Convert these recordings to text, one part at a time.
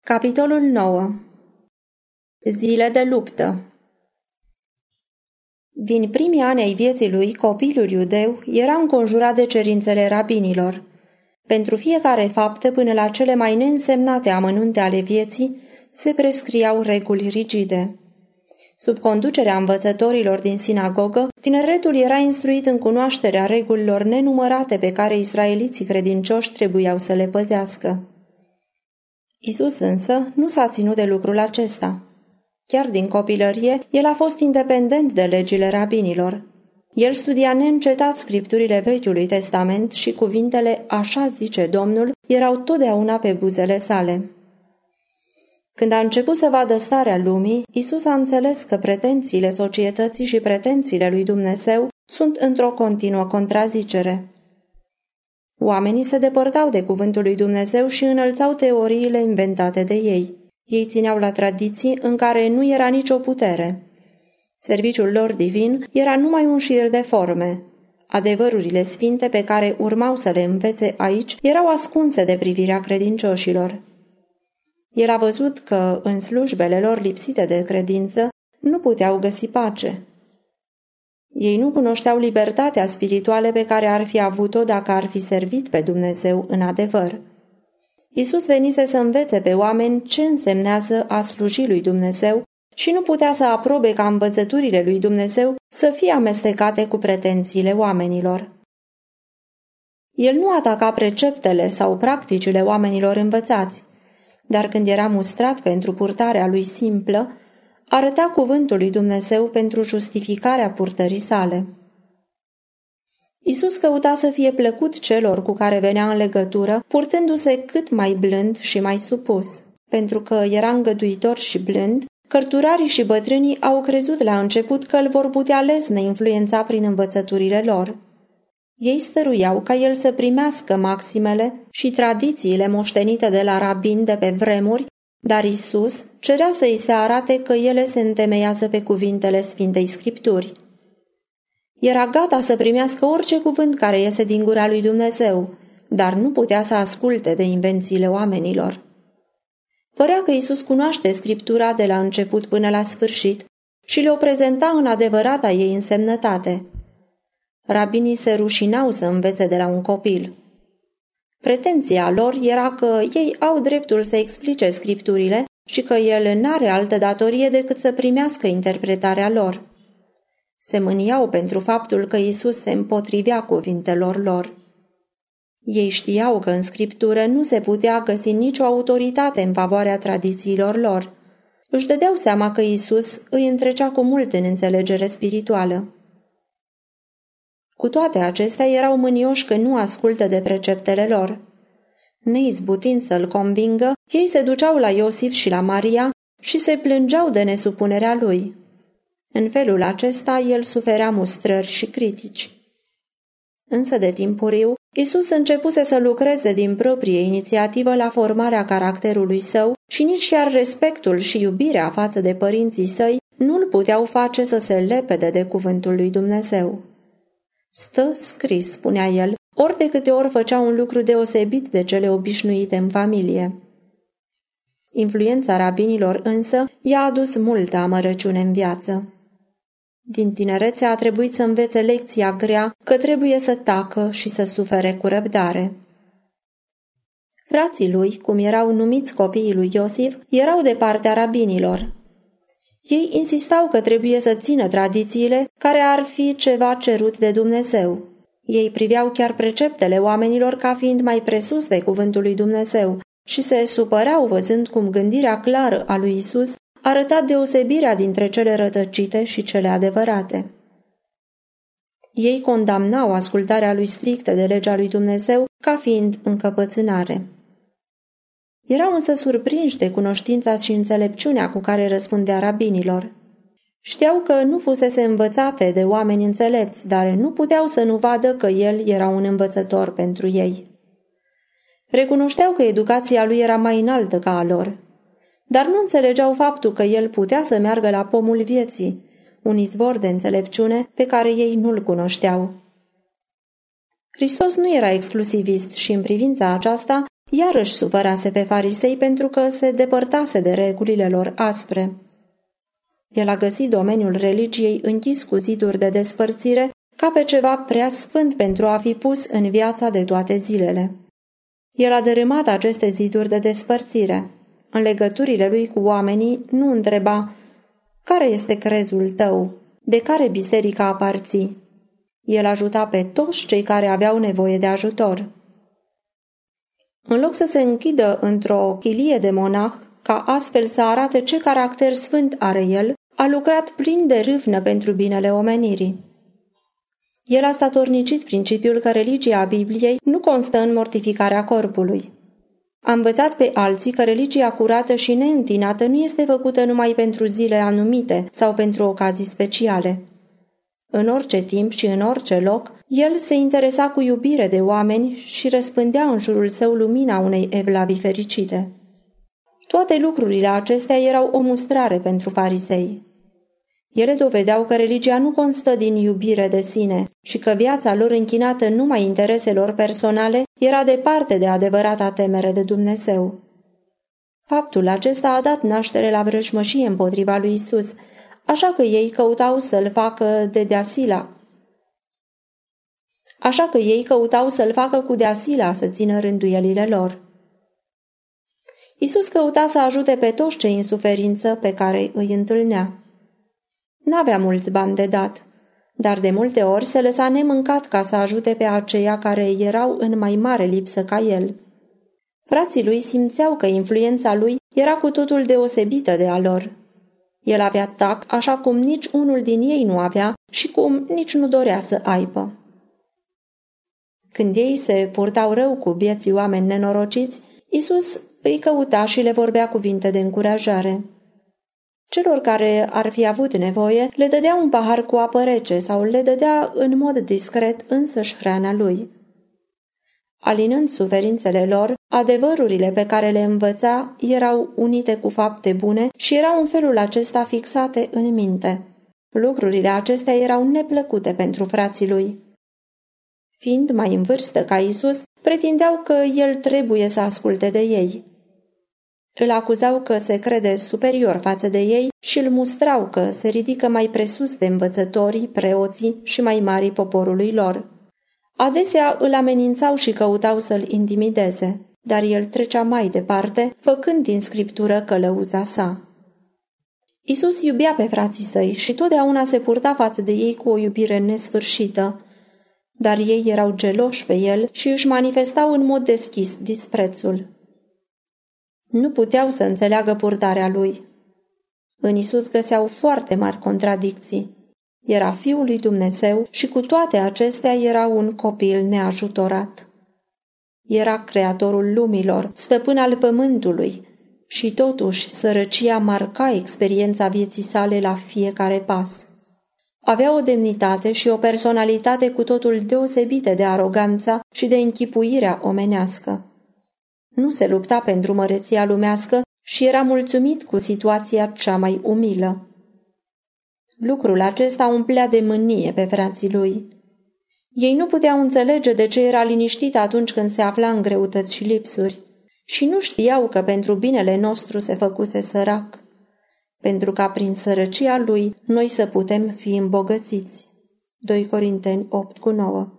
Capitolul 9. Zile de luptă. Din primii ani ai vieții lui, copilul iudeu era înconjurat de cerințele rabinilor. Pentru fiecare faptă, până la cele mai neînsemnate amănunte ale vieții, se prescriau reguli rigide. Sub conducerea învățătorilor din sinagogă, tineretul era instruit în cunoașterea regulilor nenumărate pe care israeliții credincioși trebuiau să le păzească. Isus însă nu s-a ținut de lucrul acesta. Chiar din copilărie, el a fost independent de legile rabinilor. El studia neîncetat scripturile Vechiului Testament și cuvintele "așa zice Domnul" erau totdeauna pe buzele sale. Când a început să vadă starea lumii, Isus a înțeles că pretențiile societății și pretențiile lui Dumnezeu sunt într-o continuă contrazicere. Oamenii se depărtau de cuvântul lui Dumnezeu și înălțau teoriile inventate de ei. Ei țineau la tradiții în care nu era nicio putere. Serviciul lor divin era numai un șir de forme. Adevărurile sfinte pe care urmau să le învețe aici erau ascunse de privirea credincioșilor. El a văzut că, în slujbele lor lipsite de credință, nu puteau găsi pace. Ei nu cunoșteau libertatea spirituală pe care ar fi avut-o dacă ar fi servit pe Dumnezeu în adevăr. Isus venise să învețe pe oameni ce însemnează a sluji lui Dumnezeu și nu putea să aprobe ca învățăturile lui Dumnezeu să fie amestecate cu pretențiile oamenilor. El nu ataca preceptele sau practicile oamenilor învățați, dar când era mustrat pentru purtarea lui simplă, arăta cuvântul lui Dumnezeu pentru justificarea purtării sale. Isus căuta să fie plăcut celor cu care venea în legătură, purtându-se cât mai blând și mai supus. Pentru că era îngăduitor și blând, cărturarii și bătrânii au crezut la început că îl vor putea lesne influența prin învățăturile lor. Ei stăruiau ca el să primească maximele și tradițiile moștenite de la rabini de pe vremuri, dar Isus cerea să îi se arate că ele se întemeiază pe cuvintele Sfintei Scripturi. Era gata să primească orice cuvânt care iese din gura lui Dumnezeu, dar nu putea să asculte de invențiile oamenilor. Părea că Isus cunoaște Scriptura de la început până la sfârșit și le-o prezenta în adevărata ei însemnătate. Rabinii se rușinau să învețe de la un copil. Pretenția lor era că ei au dreptul să explice Scripturile și că el n-are altă datorie decât să primească interpretarea lor. Se mâniau pentru faptul că Isus se împotrivea cuvintelor lor. Ei știau că în Scriptură nu se putea găsi nicio autoritate în favoarea tradițiilor lor. Își dădeau seama că Isus îi întrecea cu mult în înțelegere spirituală. Cu toate acestea erau mânioși că nu ascultă de preceptele lor. Neizbutind să-l convingă, ei se duceau la Iosif și la Maria și se plângeau de nesupunerea lui. În felul acesta, el suferea mustrări și critici. Însă de timpuriu, Isus începuse să lucreze din proprie inițiativă la formarea caracterului său și nici chiar respectul și iubirea față de părinții săi nu îl puteau face să se lepede de cuvântul lui Dumnezeu. Stă scris, spunea el, ori de câte ori făcea un lucru deosebit de cele obișnuite în familie. Influența rabinilor însă i-a adus multă amărăciune în viață. Din tinerețe a trebuit să învețe lecția grea că trebuie să tacă și să sufere cu răbdare. Frații lui, cum erau numiți copiii lui Iosif, erau de partea rabinilor. Ei insistau că trebuie să țină tradițiile care ar fi ceva cerut de Dumnezeu. Ei priveau chiar preceptele oamenilor ca fiind mai presus de cuvântul lui Dumnezeu și se supărau văzând cum gândirea clară a lui Isus arăta deosebirea dintre cele rătăcite și cele adevărate. Ei condamnau ascultarea lui strictă de legea lui Dumnezeu ca fiind încăpățânare. Erau însă surprinși de cunoștința și înțelepciunea cu care răspundea rabinilor. Știau că nu fusese învățate de oameni înțelepți, dar nu puteau să nu vadă că el era un învățător pentru ei. Recunoșteau că educația lui era mai înaltă ca a lor, dar nu înțelegeau faptul că el putea să meargă la pomul vieții, un izvor de înțelepciune pe care ei nu-l cunoșteau. Hristos nu era exclusivist și în privința aceasta Iarăși supărase pe farisei pentru că se depărtase de regulile lor aspre. El a găsit domeniul religiei închis cu ziduri de despărțire ca pe ceva prea sfânt pentru a fi pus în viața de toate zilele. El a dărâmat aceste ziduri de despărțire. În legăturile lui cu oamenii nu întreba: care este crezul tău? De care biserică aparții? El ajuta pe toți cei care aveau nevoie de ajutor. În loc să se închidă într-o chilie de monah, ca astfel să arate ce caracter sfânt are el, a lucrat plin de râvnă pentru binele omenirii. El a statornicit principiul că religia Bibliei nu constă în mortificarea corpului. A învățat pe alții că religia curată și neîntinată nu este făcută numai pentru zile anumite sau pentru ocazii speciale. În orice timp și în orice loc, el se interesa cu iubire de oameni și răspândea în jurul său lumina unei evlavii fericite. Toate lucrurile acestea erau o mustrare pentru farisei. Ele dovedeau că religia nu constă din iubire de sine și că viața lor închinată numai intereselor personale era departe de adevărata temere de Dumnezeu. Faptul acesta a dat naștere la vrăjmășie împotriva lui Isus, așa că ei căutau să-l facă cu deasila să țină rânduielile lor. Isus căuta să ajute pe toți cei în suferință pe care îi întâlnea. N-avea mulți bani de dat, dar de multe ori se lăsa nemâncat ca să ajute pe aceia care erau în mai mare lipsă ca el. Frații lui simțeau că influența lui era cu totul deosebită de a lor. El avea tact așa cum nici unul din ei nu avea și cum nici nu dorea să aibă. Când ei se purtau rău cu bieții oameni nenorociți, Isus îi căuta și le vorbea cuvinte de încurajare. Celor care ar fi avut nevoie, le dădea un pahar cu apă rece sau le dădea în mod discret însăși hrana lui. Alinând suferințele lor, adevărurile pe care le învăța erau unite cu fapte bune și erau în felul acesta fixate în minte. Lucrurile acestea erau neplăcute pentru frații lui. Fiind mai în vârstă ca Isus, pretindeau că el trebuie să asculte de ei. Îl acuzau că se crede superior față de ei și îl mustrau că se ridică mai presus de învățătorii, preoții și mai marii poporului lor. Adesea îl amenințau și căutau să-l intimideze, dar el trecea mai departe, făcând din scriptură călăuza sa. Isus iubea pe frații săi și totdeauna se purta față de ei cu o iubire nesfârșită, dar ei erau geloși pe el și își manifestau în mod deschis disprețul. Nu puteau să înțeleagă purtarea lui. În Isus găseau foarte mari contradicții. Era Fiul lui Dumnezeu și cu toate acestea era un copil neajutorat. Era creatorul lumilor, stăpân al pământului și totuși sărăcia marca experiența vieții sale la fiecare pas. Avea o demnitate și o personalitate cu totul deosebite de aroganța și de închipuirea omenească. Nu se lupta pentru măreția lumească și era mulțumit cu situația cea mai umilă. Lucrul acesta umplea de mânie pe frații lui. Ei nu puteau înțelege de ce era liniștit atunci când se afla în greutăți și lipsuri și nu știau că pentru binele nostru se făcuse sărac, pentru ca prin sărăcia lui noi să putem fi îmbogățiți. 2 Corinteni 8:9.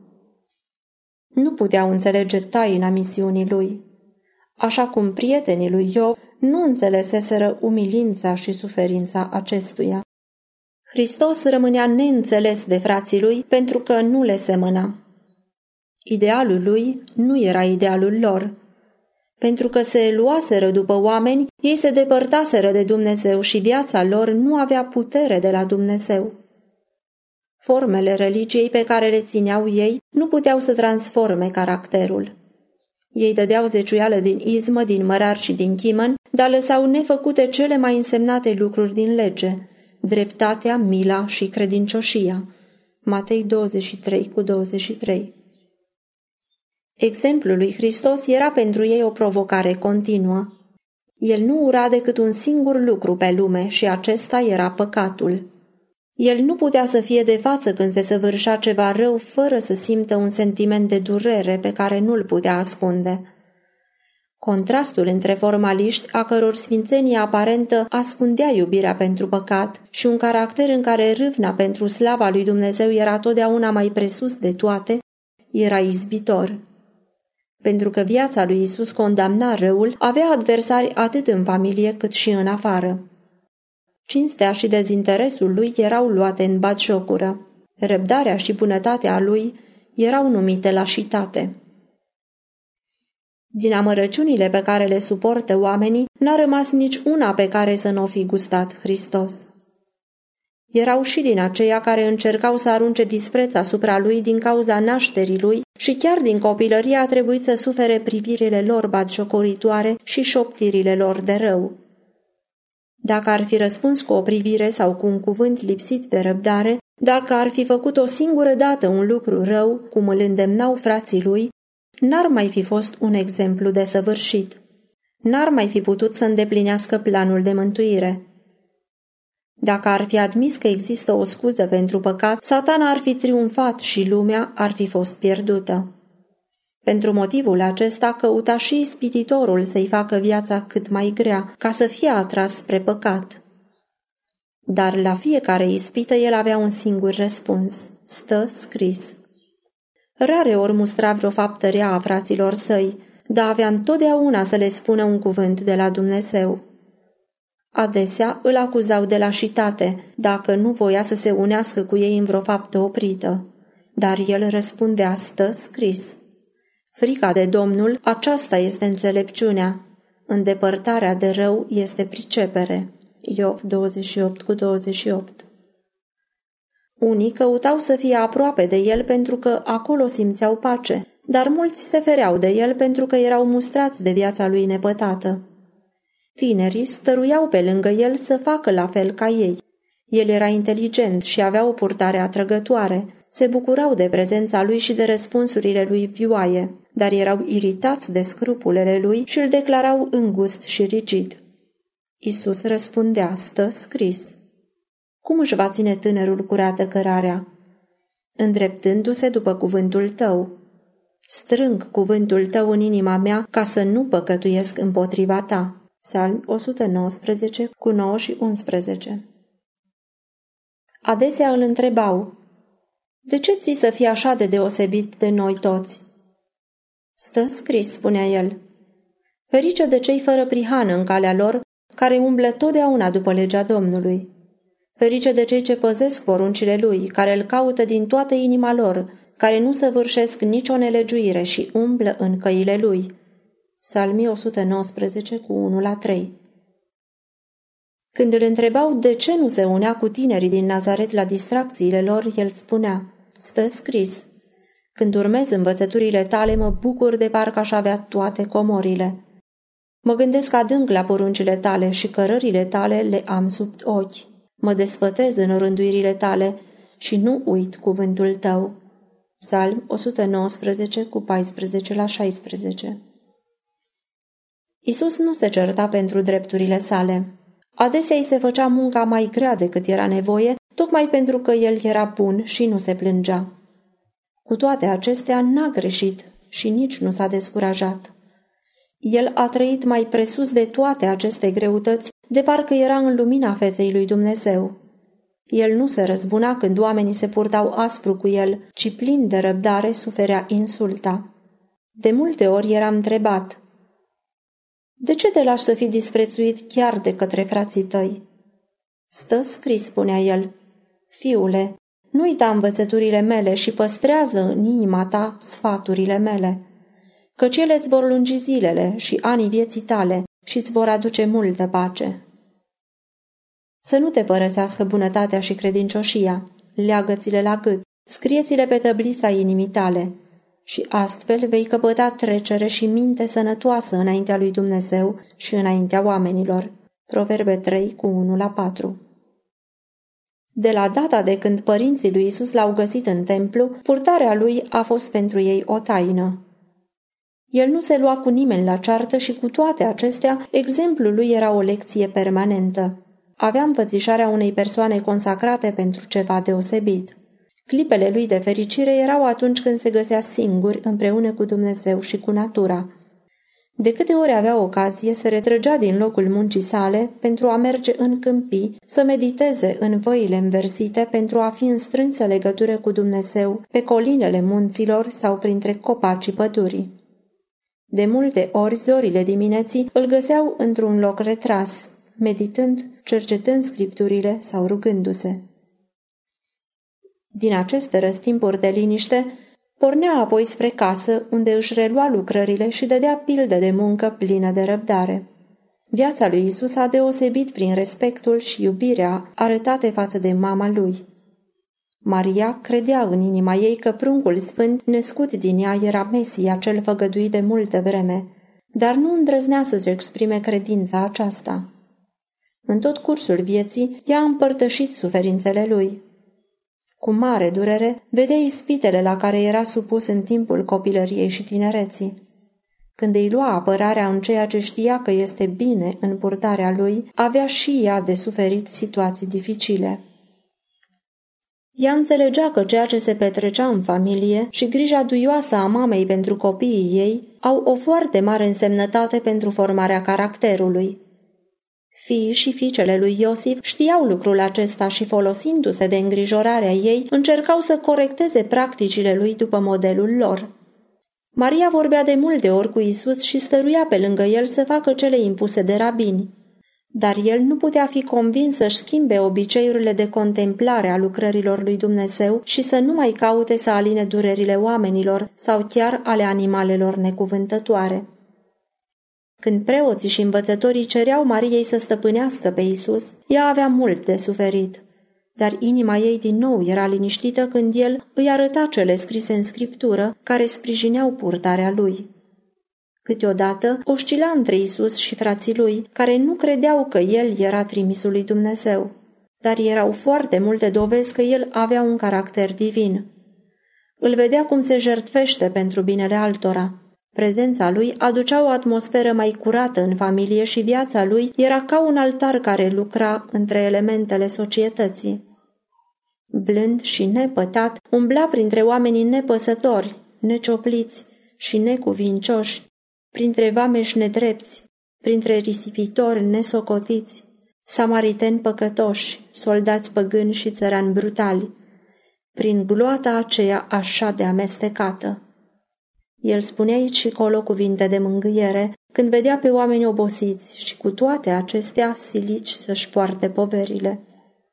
Nu puteau înțelege taina misiunii lui. Așa cum prietenii lui Iov nu înțeleseseră umilința și suferința acestuia. Hristos rămânea neînțeles de frații lui pentru că nu le semăna. Idealul lui nu era idealul lor. Pentru că se luaseră după oameni, ei se depărtaseră de Dumnezeu și viața lor nu avea putere de la Dumnezeu. Formele religiei pe care le țineau ei nu puteau să transforme caracterul. Ei dădeau zeciuială din izmă, din mărar și din chimăn, dar lăsau nefăcute cele mai însemnate lucruri din lege, dreptatea, mila și credincioșia. Matei 23:23. Exemplul lui Hristos era pentru ei o provocare continuă. El nu ura decât un singur lucru pe lume și acesta era păcatul. El nu putea să fie de față când se săvârșea ceva rău fără să simtă un sentiment de durere pe care nu-l putea ascunde. Contrastul între formaliști, a căror sfințenie aparentă ascundea iubirea pentru păcat, și un caracter în care râvna pentru slava lui Dumnezeu era totdeauna mai presus de toate, era izbitor. Pentru că viața lui Isus condamna răul, avea adversari atât în familie cât și în afară. Cinstea și dezinteresul lui erau luate în batjocură. Răbdarea și bunătatea lui erau numite lașitate. Din amărăciunile pe care le suportă oamenii, n-a rămas nici una pe care să nu o fi gustat Hristos. Erau și din aceia care încercau să arunce dispreț asupra lui din cauza nașterii lui și chiar din copilărie a trebuit să sufere privirile lor batjocoritoare și șoptirile lor de rău. Dacă ar fi răspuns cu o privire sau cu un cuvânt lipsit de răbdare, dacă ar fi făcut o singură dată un lucru rău, cum îl îndemnau frații lui, n-ar mai fi fost un exemplu desăvârșit. N-ar mai fi putut să îndeplinească planul de mântuire. Dacă ar fi admis că există o scuză pentru păcat, Satana ar fi triumfat și lumea ar fi fost pierdută. Pentru motivul acesta căuta și ispititorul să-i facă viața cât mai grea, ca să fie atras spre păcat. Dar la fiecare ispită el avea un singur răspuns: stă scris. Rare ori mustra vreo faptă rea a fraților săi, dar avea întotdeauna să le spună un cuvânt de la Dumnezeu. Adesea îl acuzau de lașitate, dacă nu voia să se unească cu ei în vreo faptă oprită, dar el răspundea: stă scris. Frica de Domnul, aceasta este înțelepciunea. Îndepărtarea de rău este pricepere. Iov 28:28. Unii căutau să fie aproape de el pentru că acolo simțeau pace, dar mulți se fereau de el pentru că erau mustrați de viața lui nepătată. Tinerii stăruiau pe lângă el să facă la fel ca ei. El era inteligent și avea o purtare atrăgătoare. Se bucurau de prezența lui și de răspunsurile lui vioaie, dar erau iritați de scrupulele lui și îl declarau îngust și rigid. Isus răspundea: stă scris. Cum își va ține tânărul curată cărarea? Îndreptându-se după cuvântul tău. Strâng cuvântul tău în inima mea ca să nu păcătuiesc împotriva ta. Psalmi 119:9-11. Adesea îl întrebau: de ce ții să fii așa de deosebit de noi toți? Stă scris, spunea el. Ferice de cei fără prihană în calea lor, care umblă totdeauna după legea Domnului. Ferice de cei ce păzesc poruncile lui, care îl caută din toată inima lor, care nu săvârșesc nicio nelegiuire și umblă în căile lui. Psalmii 119:1-3. Când îl întrebau de ce nu se unea cu tinerii din Nazaret la distracțiile lor, el spunea: stă scris. Când urmez învățăturile tale, mă bucur de parcă aș avea toate comorile. Mă gândesc adânc la poruncile tale și cărările tale le am sub ochi. Mă desfătez în rânduirile tale și nu uit cuvântul tău. Psalm 119:14-16. Isus nu se certa pentru drepturile sale. Adesea îi se făcea munca mai grea decât era nevoie, tocmai pentru că el era bun și nu se plângea. Cu toate acestea n-a greșit și nici nu s-a descurajat. El a trăit mai presus de toate aceste greutăți, de parcă era în lumina feței lui Dumnezeu. El nu se răzbuna când oamenii se purtau aspru cu el, ci plin de răbdare suferea insulta. De multe ori era întrebat: de ce te lași să fii disprețuit chiar de către frații tăi? Stă scris, spunea el: fiule, nu uita învățăturile mele și păstrează în inima ta sfaturile mele, căci ele îți vor lungi zilele și anii vieții tale și îți vor aduce multă pace. Să nu te părăsească bunătatea și credincioșia, leagă-ți-le la gât, scrie-ți-le pe tăblița inimii tale, și astfel vei căpăta trecere și minte sănătoasă înaintea lui Dumnezeu și înaintea oamenilor. Proverbe 3:1-4. De la data de când părinții lui Isus l-au găsit în templu, purtarea lui a fost pentru ei o taină. El nu se lua cu nimeni la ceartă și cu toate acestea, exemplul lui era o lecție permanentă. Avea înfățișarea unei persoane consacrate pentru ceva deosebit. Clipele lui de fericire erau atunci când se găsea singur împreună cu Dumnezeu și cu natura. De câte ori avea ocazie, se retrăgea din locul muncii sale pentru a merge în câmpii, să mediteze în văile înversite pentru a fi în strânsă legătură cu Dumnezeu, pe colinele munților sau printre copacii pădurii. De multe ori, zorile dimineții îl găseau într-un loc retras, meditând, cercetând scripturile sau rugându-se. Din aceste răstimpuri de liniște, pornea apoi spre casă, unde își relua lucrările și dădea pilde de muncă plină de răbdare. Viața lui Isus a deosebit prin respectul și iubirea arătate față de mama lui. Maria credea în inima ei că pruncul sfânt născut din ea era Mesia cel făgăduit de multă vreme, dar nu îndrăznea să-și exprime credința aceasta. În tot cursul vieții, ea a împărtășit suferințele lui. Cu mare durere, vedea ispitele la care era supus în timpul copilăriei și tinereții. Când îi lua apărarea în ceea ce știa că este bine în purtarea lui, avea și ea de suferit situații dificile. Ea înțelegea că ceea ce se petrecea în familie și grija duioasă a mamei pentru copiii ei au o foarte mare însemnătate pentru formarea caracterului. Fiii și fiicele lui Iosif știau lucrul acesta și, folosindu-se de îngrijorarea ei, încercau să corecteze practicile lui după modelul lor. Maria vorbea de multe ori cu Isus și stăruia pe lângă el să facă cele impuse de rabini. Dar el nu putea fi convins să-și schimbe obiceiurile de contemplare a lucrărilor lui Dumnezeu și să nu mai caute să aline durerile oamenilor sau chiar ale animalelor necuvântătoare. Când preoții și învățătorii cereau Mariei să stăpânească pe Isus, ea avea mult de suferit. Dar inima ei din nou era liniștită când el îi arăta cele scrise în Scriptură, care sprijineau purtarea lui. Câteodată oscila între Isus și frații lui, care nu credeau că el era trimisul lui Dumnezeu, dar erau foarte multe dovezi că el avea un caracter divin. Îl vedea cum se jertfește pentru binele altora. Prezența lui aducea o atmosferă mai curată în familie și viața lui era ca un altar care lucra între elementele societății. Blând și nepătat, umbla printre oamenii nepăsători, neciopliți și necuvincioși, printre vameși nedrepți, printre risipitori nesocotiți, samariteni păcătoși, soldați păgâni și țărani brutali, prin gloata aceea așa de amestecată. El spunea aici și colo cuvinte de mângâiere când vedea pe oameni obosiți și cu toate acestea silici să-și poarte poverile.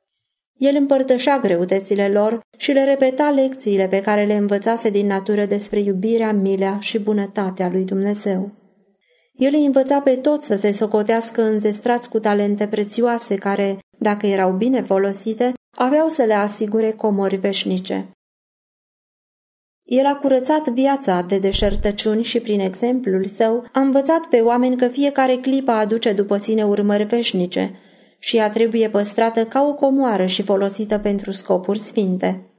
El împărtășea greutățile lor și le repeta lecțiile pe care le învățase din natură despre iubirea, milea și bunătatea lui Dumnezeu. El îi învăța pe toți să se socotească înzestrați cu talente prețioase care, dacă erau bine folosite, aveau să le asigure comori veșnice. El a curățat viața de deșertăciuni și, prin exemplul său, a învățat pe oameni că fiecare clipă aduce după sine urmări veșnice și ea trebuie păstrată ca o comoară și folosită pentru scopuri sfinte.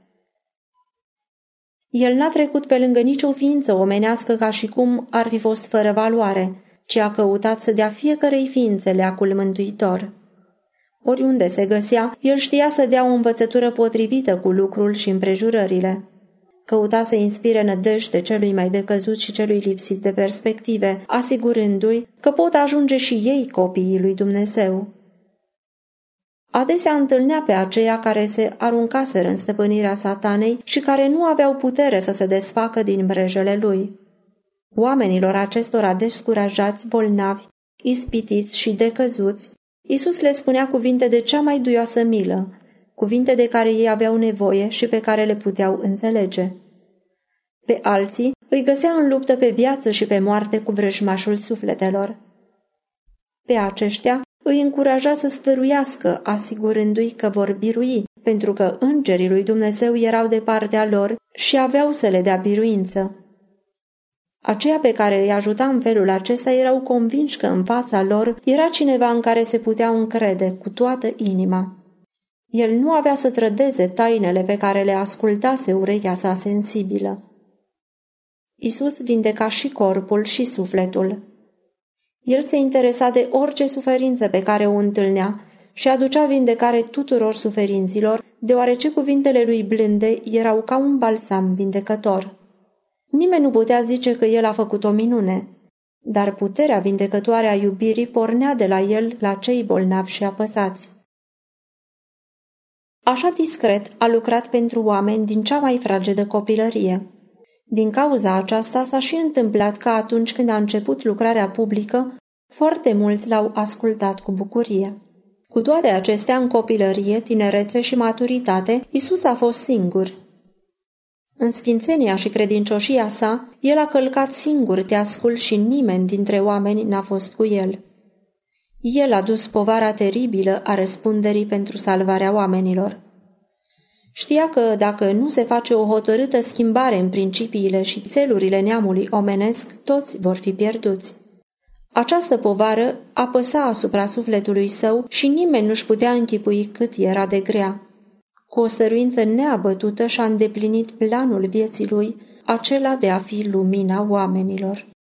El n-a trecut pe lângă nicio ființă omenească ca și cum ar fi fost fără valoare, ci a căutat să dea fiecărei ființe leacul mântuitor. Oriunde se găsea, el știa să dea o învățătură potrivită cu lucrul și împrejurările. Căuta să inspire nădejde celui mai decăzut și celui lipsit de perspective, asigurându-i că pot ajunge și ei copiii lui Dumnezeu. Adesea întâlnea pe aceia care se aruncaseră în stăpânirea Satanei și care nu aveau putere să se desfacă din mrejele lui. Oamenilor acestora descurajați, bolnavi, ispitiți și decăzuți, Iisus le spunea cuvinte de cea mai duioasă milă, cuvinte de care ei aveau nevoie și pe care le puteau înțelege. Pe alții îi găsea în luptă pe viață și pe moarte cu vrăjmașul sufletelor. Pe aceștia îi încuraja să stăruiască, asigurându-i că vor birui, pentru că îngerii lui Dumnezeu erau de partea lor și aveau să le dea biruință. Aceia pe care îi ajuta în felul acesta erau convinși că în fața lor era cineva în care se puteau încrede cu toată inima. El nu avea să trădeze tainele pe care le ascultase urechea sa sensibilă. Iisus vindeca și corpul și sufletul. El se interesa de orice suferință pe care o întâlnea și aducea vindecare tuturor suferinților, deoarece cuvintele lui blânde erau ca un balsam vindecător. Nimeni nu putea zice că el a făcut o minune. dar puterea vindecătoare a iubirii pornea de la el la cei bolnavi și apăsați. Așa discret a lucrat pentru oameni din cea mai fragedă copilărie. Din cauza aceasta s-a și întâmplat că atunci când a început lucrarea publică, foarte mulți l-au ascultat cu bucurie. Cu toate acestea, în copilărie, tinerețe și maturitate, Iisus a fost singur. În sfințenia și credincioșia sa, el a călcat singur teascul și nimeni dintre oameni n-a fost cu el. El a dus povara teribilă a răspunderii pentru salvarea oamenilor. Știa că dacă nu se face o hotărâtă schimbare în principiile și țelurile neamului omenesc, toți vor fi pierduți. Această povară apăsa asupra sufletului său și nimeni nu-și putea închipui cât era de grea. Cu o stăruință neabătută și-a îndeplinit planul vieții lui, acela de a fi lumina oamenilor.